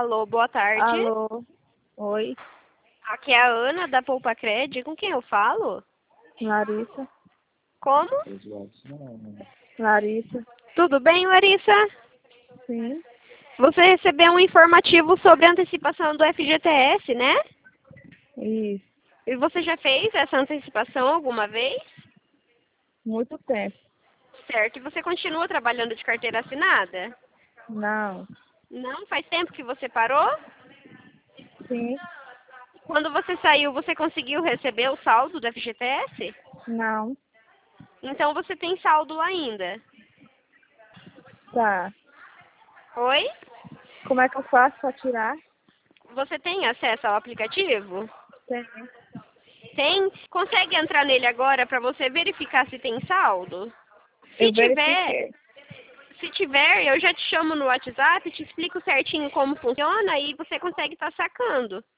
Alô, boa tarde. Alô, oi, Aqui é a Ana da Poupa Cred. Com quem eu falo? Larissa, Como? Larissa, Tudo bem, Larissa? sim, Você recebeu um informativo sobre a antecipação do FGTS, né? isso, E você já fez essa antecipação alguma vez? muito tempo, Certo. E você continua trabalhando de carteira assinada? não, Não? Faz tempo que você parou? sim, Quando você saiu, você conseguiu receber o saldo do FGTS? não, Então você tem saldo ainda. tá, Oi? como é que eu faço para tirar? Você tem acesso ao aplicativo? Tem, Tem? Consegue entrar nele agora para você verificar se tem saldo? Se eu tiver, verifiquei, se tiver, eu já te chamo no WhatsApp, te explico certinho como funciona e você consegue estar sacando.